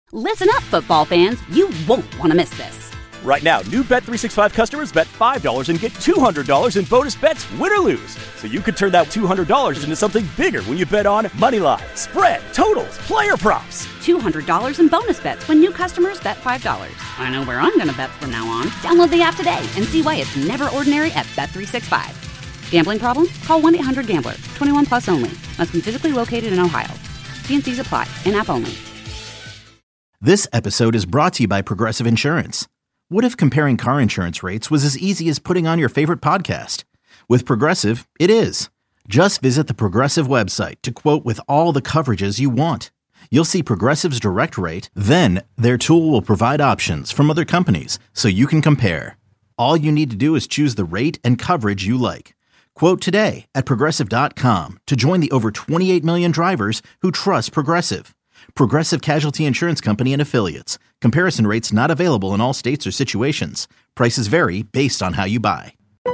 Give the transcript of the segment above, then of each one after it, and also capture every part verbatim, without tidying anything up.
Listen up, football fans. You won't want to miss this. Right now, new Bet three sixty-five customers bet five dollars and get two hundred dollars in bonus bets, win or lose. So you could turn that two hundred dollars into something bigger when you bet on moneyline, spread, totals, player props. two hundred dollars in bonus bets when new customers bet five dollars. I know where I'm going to bet from now on. Download the app today and see why it's never ordinary at Bet three sixty-five. Gambling problem? Call one eight hundred gambler. twenty-one plus only. Must be physically located in Ohio. T and C's apply. In-app only. This episode is brought to you by Progressive Insurance. What if comparing car insurance rates was as easy as putting on your favorite podcast? With Progressive, it is. Just visit the Progressive website to quote with all the coverages you want. You'll see Progressive's direct rate, then their tool will provide options from other companies so you can compare. All you need to do is choose the rate and coverage you like. Quote today at Progressive dot com to join the over twenty-eight million drivers who trust Progressive. Progressive Casualty Insurance Company and Affiliates. Comparison rates not available in all states or situations. Prices vary based on how you buy.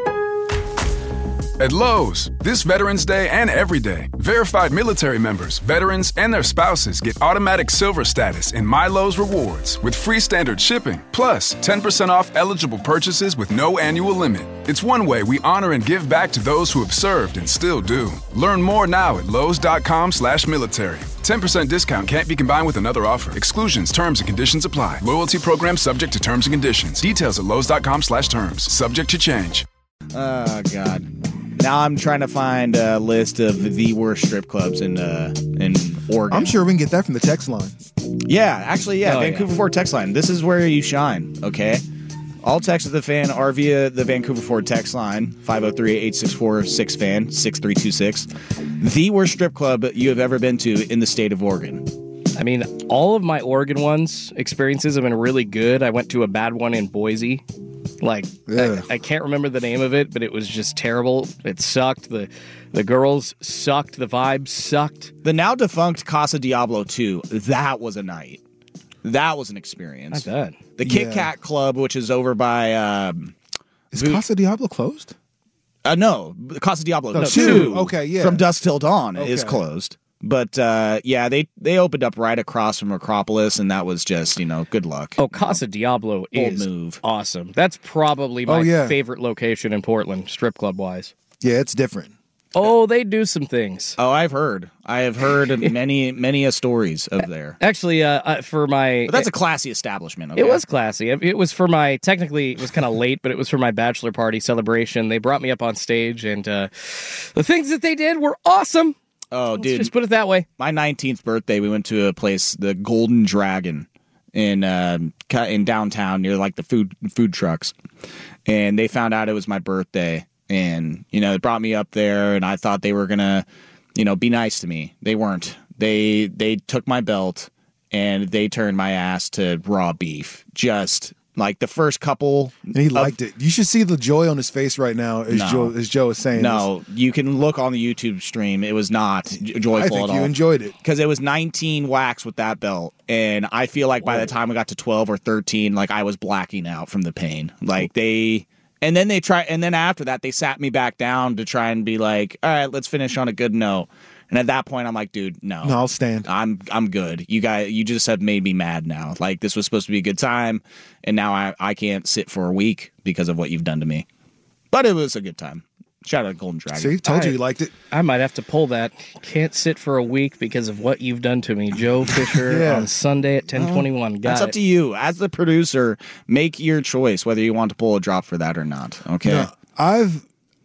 At Lowe's, this Veterans Day and every day, verified military members, veterans, and their spouses get automatic silver status in My Lowe's Rewards with free standard shipping, plus ten percent off eligible purchases with no annual limit. It's one way we honor and give back to those who have served and still do. Learn more now at lowes.com slash military. ten percent discount can't be combined with another offer. Exclusions, terms, and conditions apply. Loyalty program subject to terms and conditions. Details at lowes.com slash terms. Subject to change. Oh, God. Now I'm trying to find a list of the worst strip clubs in uh, in Oregon. I'm sure we can get that from the text line. Yeah, actually, yeah. Oh, Vancouver yeah. Ford text line. This is where you shine, okay? All texts of the fan are via the Vancouver Ford text line, five oh three, eight six four, six fan, six three two six. The worst strip club you have ever been to in the state of Oregon. I mean, all of my Oregon ones experiences have been really good. I went to a bad one in Boise. Like, I, I can't remember the name of it, but it was just terrible. It sucked. The the girls sucked. The vibe sucked. The now defunct Casa Diablo two, that was a night. That was an experience. Not bad. The Kit Yeah. Kat Club, which is over by... Um, Is Boot- Casa Diablo closed? Uh, no, Casa Diablo No, two. two. Okay, yeah. From dusk till dawn is Okay. closed. But uh, yeah, they they opened up right across from Acropolis, and that was just, you know, good luck. Oh, Casa Diablo Bold is move. awesome. That's probably my Oh, yeah. favorite location in Portland, strip club wise. Yeah, it's different. Oh, they do some things. Oh, I've heard. I have heard many, many a stories of there. Actually, uh, uh, for my... But that's a classy establishment. Okay? It was classy. It, it was for my, technically, it was kind of late, but it was for my bachelor party celebration. They brought me up on stage, and uh, the things that they did were awesome. Oh, Let's dude. just put it that way. My nineteenth birthday, we went to a place, the Golden Dragon, in uh, in downtown near like the food food trucks. And they found out it was my birthday. And, you know, it brought me up there, and I thought they were going to, you know, be nice to me. They weren't. They they took my belt, and they turned my ass to raw beef. Just like the first couple. And he of- liked it. You should see the joy on his face right now as No. Joe as Joe is saying No, you can look on the YouTube stream. It was not j- this. joyful I think at you all. enjoyed it. Because it was nineteen whacks with that belt, and I feel like by the time I got to twelve or thirteen, like I was blacking out from the pain. Like they, and then they try, and then after that, they sat me back down to try and be like, "All right, let's finish on a good note." And at that point, I'm like, "Dude, no, No, I'll stand. I'm I'm good. You guys, you just have made me mad now. Like this was supposed to be a good time, and now I I can't sit for a week because of what you've done to me." But it was a good time. Shout out Golden Dragon. See, told you I- you liked it. I might have to pull that. Can't sit for a week because of what you've done to me. Joe Fisher Yeah. on Sunday at ten twenty-one. Got That's it. up to you. As the producer, make your choice whether you want to pull a drop for that or not. Okay. No, I've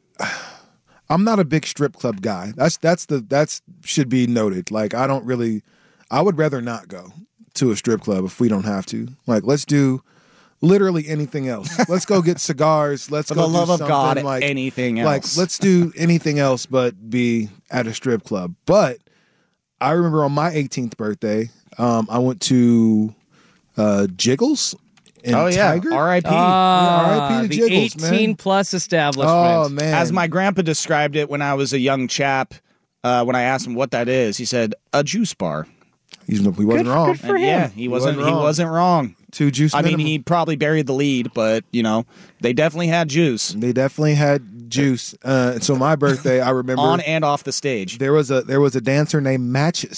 I'm not a big strip club guy. That's that's the that's should be noted. Like I don't really I would rather not go to a strip club if we don't have to. Like let's do literally anything else. Let's go get cigars. Let's For go the do love of something God, like anything Like else. let's do anything else but be at a strip club. But I remember on my eighteenth birthday, um, I went to uh, Jiggles in Oh yeah. Tiger. R I P Ah, R I P to the Jiggles, man. eighteen plus establishment. Oh man! As my grandpa described it when I was a young chap, uh, when I asked him what that is, he said a juice bar. He's, he wasn't Good- wrong. good for And him. yeah, he wasn't. wasn't He wrong. wasn't wrong. Two juice. I mean, minimum. he probably buried the lead, but you know, they definitely had juice They definitely had juice. Uh, so my birthday, I remember on and off the stage. there was a there was a dancer named Matches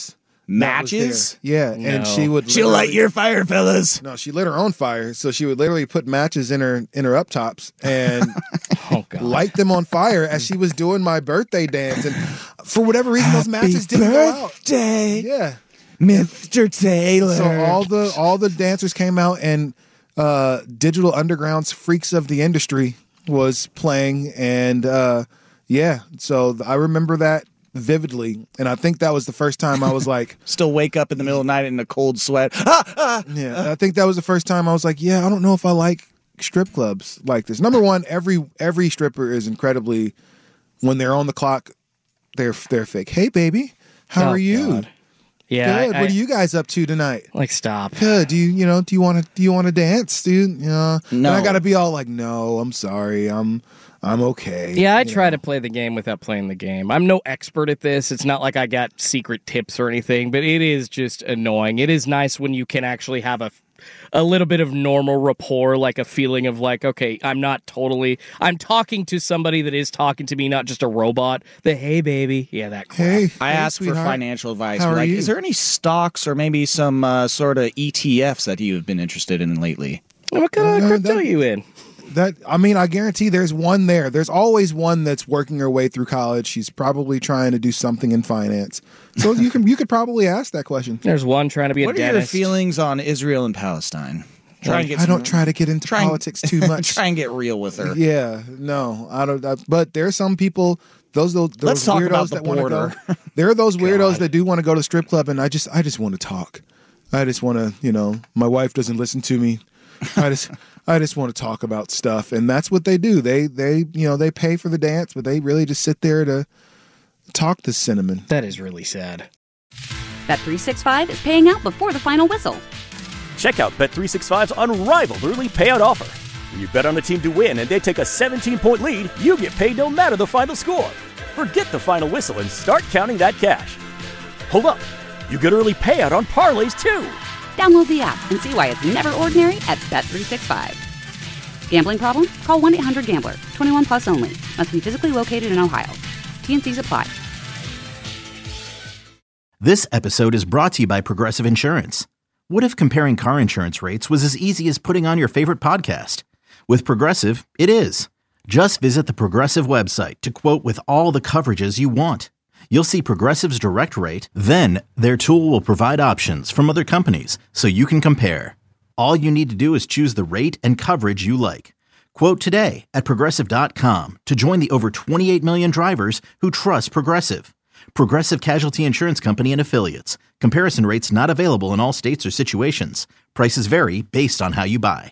Matches? Yeah, No. and she would She'll light literally- your fire, fellas. No, she lit her own fire. So she would literally put matches in her in her up tops and Oh God. light them on fire as she was doing my birthday dance. And for whatever reason, those matches didn't go out. Birthday, Yeah. Mister Taylor. So all the all the dancers came out, and uh, Digital Underground's "Freaks of the Industry" was playing, and uh, yeah, so I remember that vividly, and I think that was the first time I was like, Still wake up in the middle of the night in a cold sweat. Ah, ah. yeah, I think that was the first time I was like, yeah, I don't know if I like strip clubs like this. Number one, every every stripper is incredibly, when they're on the clock, they're they're fake. Hey, baby, how Oh, are you? God. Yeah. Good. I- what are you guys up to tonight? Like, stop. Good. Do you, you know, do you want to, do you want to dance, dude? Yeah. No. And I got to be all like, no, I'm sorry. I'm, I'm okay. Yeah, I You try know? to play the game without playing the game. I'm no expert at this. It's not like I got secret tips or anything, but it is just annoying. It is nice when you can actually have a a little bit of normal rapport, like a feeling of like, okay, I'm not totally, I'm talking to somebody that is talking to me, not just a robot. The hey baby, yeah, that crap. Hey, I hey, asked for sweetheart. financial advice. How are Like, you? is there any stocks or maybe some uh, sort of E T Fs that you've been interested in lately? What kind of Uh, crypto that- are you in? That I mean, I guarantee there's one there. There's always one that's working her way through college. She's probably trying to do something in finance. So you can you could probably ask that question. There's one trying to be a What are your dentist. feelings on Israel and Palestine? Try and get I some- don't try to get into try and- politics too much. Try and get real with her. Yeah, no, I don't. I, but there are some people. Those those, those Let's talk weirdos about the that want to border. go. There are those weirdos God. that do want to go to the strip club, and I just I just want to talk. I just want to, you know, my wife doesn't listen to me. I just I just want to talk about stuff, and that's what they do. They they you know they pay for the dance, but they really just sit there to talk to Cinnamon. That is really sad. Bet three sixty-five is paying out before the final whistle. Check out Bet three sixty-five's unrivaled early payout offer. When you bet on a team to win and they take a seventeen-point lead, you get paid no matter the final score. Forget the final whistle and start counting that cash. Hold up. You get early payout on parlays, too. Download the app and see why it's never ordinary at Bet three sixty-five. Gambling problem? Call one eight hundred gambler. twenty-one plus only. Must be physically located in Ohio. T N Cs apply. This episode is brought to you by Progressive Insurance. What if comparing car insurance rates was as easy as putting on your favorite podcast? With Progressive, it is. Just visit the Progressive website to quote with all the coverages you want. You'll see Progressive's direct rate, then their tool will provide options from other companies so you can compare. All you need to do is choose the rate and coverage you like. Quote today at progressive dot com to join the over twenty-eight million drivers who trust Progressive. Progressive Casualty Insurance Company and Affiliates. Comparison rates not available in all states or situations. Prices vary based on how you buy.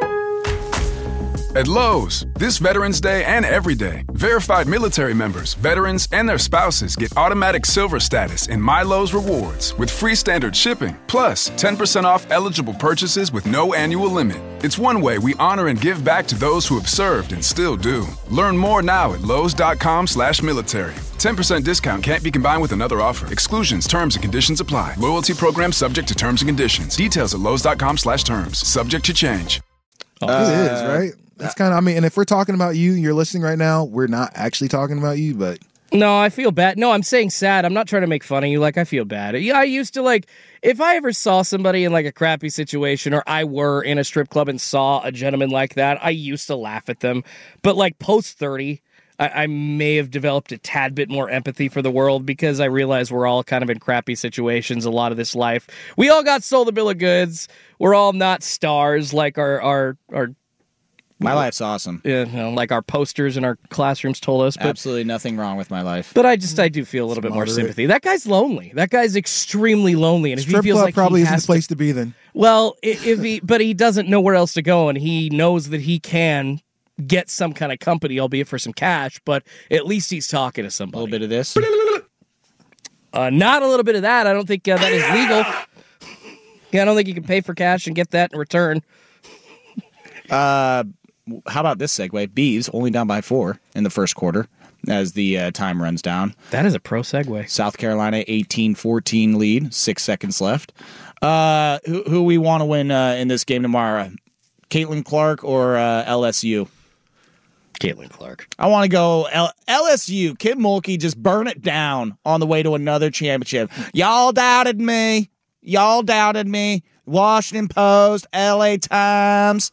At Lowe's, this Veterans Day and every day, verified military members, veterans, and their spouses get automatic silver status in My Lowe's Rewards with free standard shipping, plus ten percent off eligible purchases with no annual limit. It's one way we honor and give back to those who have served and still do. Learn more now at lowes.com slash military. ten percent discount can't be combined with another offer. Exclusions, terms, and conditions apply. Loyalty program subject to terms and conditions. Details at lowes.com slash terms. Subject to change. it is, right? That's kind of, I mean, and if we're talking about you, you're listening right now, we're not actually talking about you, but No, I feel bad. No, I'm saying sad. I'm not trying to make fun of you. Like, I feel bad. Yeah, I used to, like, if I ever saw somebody in, like, a crappy situation, or I were in a strip club and saw a gentleman like that, I used to laugh at them. But, like, post thirty, I, I may have developed a tad bit more empathy for the world, because I realize we're all kind of in crappy situations a lot of this life. We all got sold a bill of goods. We're all not stars like our, our, our My life's awesome. you know, like our posters in our classrooms told us. But Absolutely nothing wong with my life. But I just, I do feel a little bit more moderate. sympathy. That guy's lonely. That guy's extremely lonely. And if strip he feels club like probably he isn't has the place to, be then. to, well, i- if he, but he doesn't know where else to go, and he knows that he can get some kind of company, albeit for some cash. But at least he's talking to A somebody. little bit of this. Uh, not a little bit of that. I don't think uh, that is legal. Yeah, I don't think you can pay for cash and get that in return. Uh, how about this segue? Bees only down by four in the first quarter as the uh, time runs down. That is a pro segue. South Carolina eighteen fourteen lead, six seconds left. Uh, who, who we want to win uh, in this game tomorrow? Caitlin Clark or uh, L S U? Caitlin Clark. I want to go L- LSU. Kim Mulkey, just burn it down on the way to another championship. Y'all doubted me. Y'all doubted me. Washington Post, L A Times,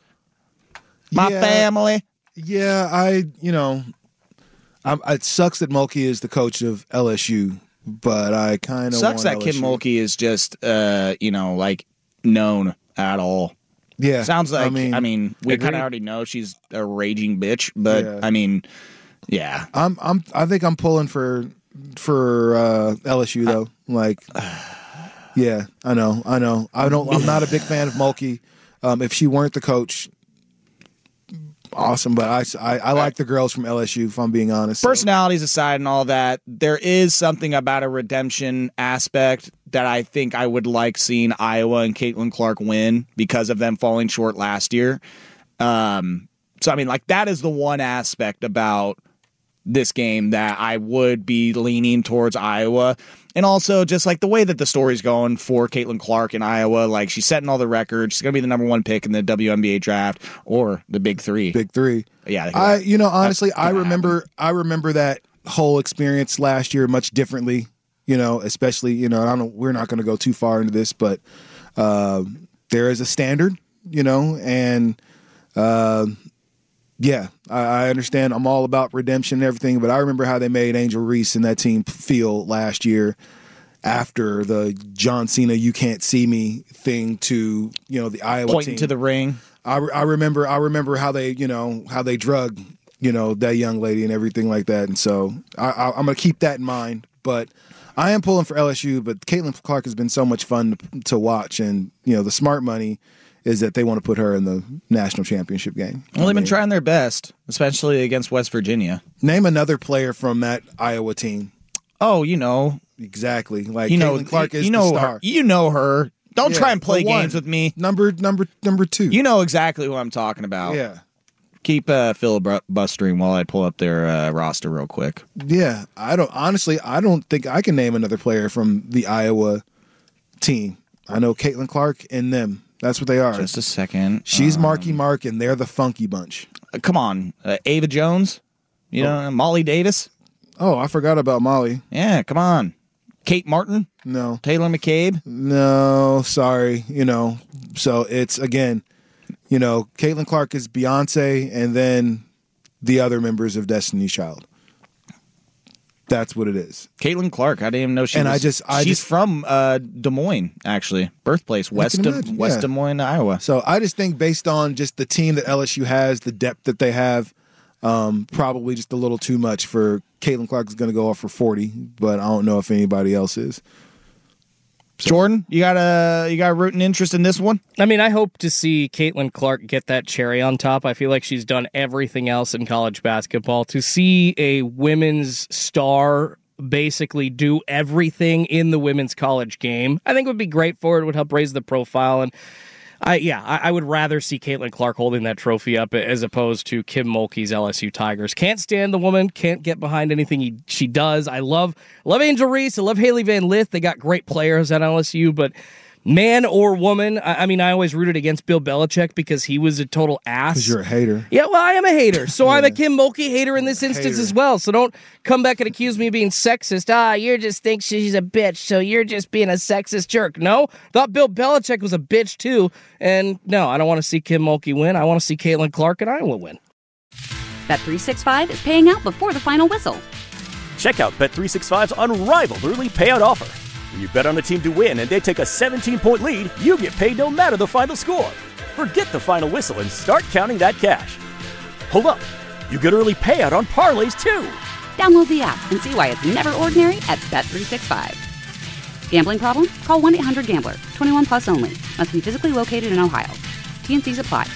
my yeah, family. Yeah, I, you know, I'm, it sucks that Mulkey is the coach of L S U, but I kind of sucks that L S U. Kim Mulkey is just, uh, you know, like known at all. Yeah, sounds like. I mean, mean, I mean we agree. kind of already know she's a raging bitch, but Yeah. I mean, yeah, I'm, I'm, I think I'm pulling for, for uh, L S U though. Like, yeah, I know, I know. I don't. I'm not a big fan of Mulkey. Um, if she weren't the coach, awesome. But I, I, I like the girls from L S U. If I'm being honest, so. Personalities aside and all that, there is something about a redemption aspect that I think I would like seeing Iowa and Caitlin Clark win because of them falling short last year. Um, so, I mean, like, that is the one aspect about this game that I would be leaning towards Iowa. And also just like the way that the story's going for Caitlin Clark in Iowa, like she's setting all the records. She's going to be the number one pick in the W N B A draft or the big three. Big three. Yeah. I, you know, honestly, I remember, happen. I remember that whole experience last year much differently, you know, especially, you know, I don't, we're not going to go too far into this, but uh, there is a standard, you know, and uh, yeah, I, I understand. I'm all about redemption and everything, but I remember how they made Angel Reese and that team feel last year after the John Cena "you can't see me" thing to, you know, the Iowa pointing team. to the ring. I, I remember I remember how they, you know, how they drug, you know, that young lady and everything like that. And so I, I, I'm going to keep that in mind. But I am pulling for L S U, but Caitlin Clark has been so much fun to, to watch. And, you know, the smart money is that they want to put her in the national championship game. Well, they've I been mean, trying their best, especially against West Virginia. Name another player from that Iowa team. Oh, you know. Exactly. Like You know, Caitlin Clark is you know the star. her. You know her. Don't Yeah, try and play the one. games with me. Number number number two. You know exactly who I'm talking about. Yeah. Keep uh, filibustering while I pull up their uh, roster real quick. Yeah. I don't honestly I don't think I can name another player from the Iowa team. I know Caitlin Clark and them. That's what they are. Just a second. She's Um, Marky Mark and they're the funky bunch. uh, come on. Uh, Ava Jones? You know, Molly Davis? Oh, I forgot about Molly. Yeah, come on. Kate Martin? No. Taylor McCabe? No, sorry. You know, so it's again, you know, Caitlin Clark is Beyonce and then the other members of Destiny's Child. That's what it is. Caitlin Clark. I didn't even know she And was. I just- I she's just- from uh, Des Moines, actually. Birthplace, West, can Des, imagine, West yeah. Des Moines, Iowa. So I just think based on just the team that L S U has, the depth that they have, um, probably just a little too much for Caitlin Clark is going to go off for forty, but I don't know if anybody else is. Jordan, you got a you got a rooting interest in this one? I mean, I hope to see Caitlin Clark get that cherry on top. I feel like she's done everything else in college basketball. To see a women's star basically do everything in the women's college game, I think would be great for her. It would help raise the profile. And I, yeah, I, I would rather see Caitlin Clark holding that trophy up as opposed to Kim Mulkey's L S U Tigers. Can't stand the woman. Can't get behind anything he, she does. I love love Angel Reese. I love Haley Van Lith. They got great players at L S U, but man or woman, I, I mean, I always rooted against Bill Belichick because he was a total ass. Because you're a hater. Yeah, well, I am a hater. So I'm a Kim Mulkey hater in this instance Hater. as well. So don't come back and accuse me of being sexist. Ah, you just think she's a bitch, so you're just being a sexist jerk. No, thought Bill Belichick was a bitch too. And no, I don't want to see Kim Mulkey win. I want to see Caitlin Clark and Iowa win. Bet three sixty-five is paying out before the final whistle. Check out Bet three sixty-five's unrivaled early payout offer. When you bet on a team to win and they take a seventeen-point lead, you get paid no matter the final score. Forget the final whistle and start counting that cash. Hold up. You get early payout on parlays, too. Download the app and see why it's never ordinary at Bet three sixty-five. Gambling problem? Call one eight hundred gambler. twenty-one plus only. Must be physically located in Ohio. T and Cs apply.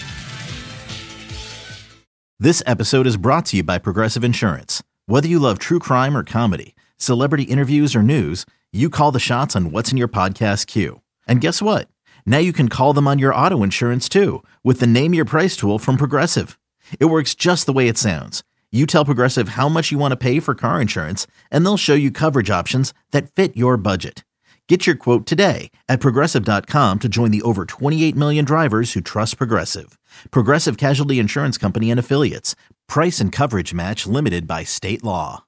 This episode is brought to you by Progressive Insurance. Whether you love true crime or comedy, celebrity interviews or news, you call the shots on what's in your podcast queue. And guess what? Now you can call them on your auto insurance too with the Name Your Price tool from Progressive. It works just the way it sounds. You tell Progressive how much you want to pay for car insurance, and they'll show you coverage options that fit your budget. Get your quote today at Progressive dot com to join the over twenty-eight million drivers who trust Progressive. Progressive Casualty Insurance Company and Affiliates. Price and coverage match limited by state law.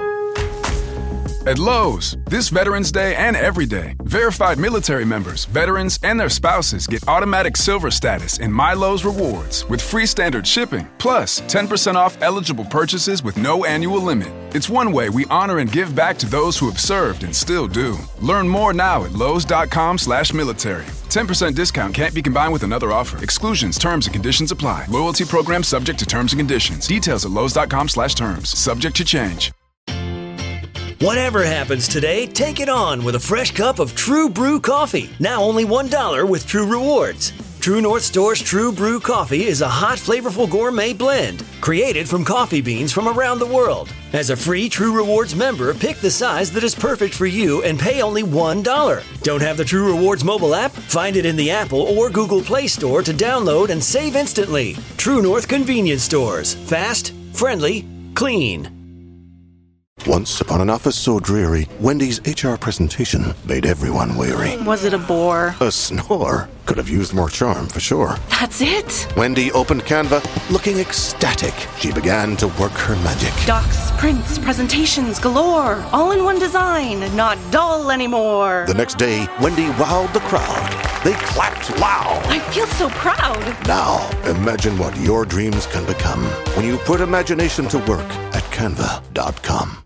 At Lowe's, this Veterans Day and every day, verified military members, veterans, and their spouses get automatic silver status in My Lowe's Rewards with free standard shipping, plus ten percent off eligible purchases with no annual limit. It's one way we honor and give back to those who have served and still do. Learn more now at lowes.com slash military. ten percent discount can't be combined with another offer. Exclusions, terms, and conditions apply. Loyalty program subject to terms and conditions. Details at lowes.com slash terms. Subject to change. Whatever happens today, take it on with a fresh cup of True Brew coffee. Now only one dollar with True Rewards. True North Store's True Brew coffee is a hot, flavorful gourmet blend created from coffee beans from around the world. As a free True Rewards member, pick the size that is perfect for you and pay only one dollar. Don't have the True Rewards mobile app? Find it in the Apple or Google Play Store to download and save instantly. True North Convenience Stores. Fast, friendly, clean. Once upon an office so dreary, Wendy's H R presentation made everyone weary. Was it a bore? A snore. Could have used more charm, for sure. That's it? Wendy opened Canva, looking ecstatic. She began to work her magic. Docs, prints, presentations galore. All in one design, not dull anymore. The next day, Wendy wowed the crowd. They clapped loud. I feel so proud. Now, imagine what your dreams can become when you put imagination to work at canva dot com.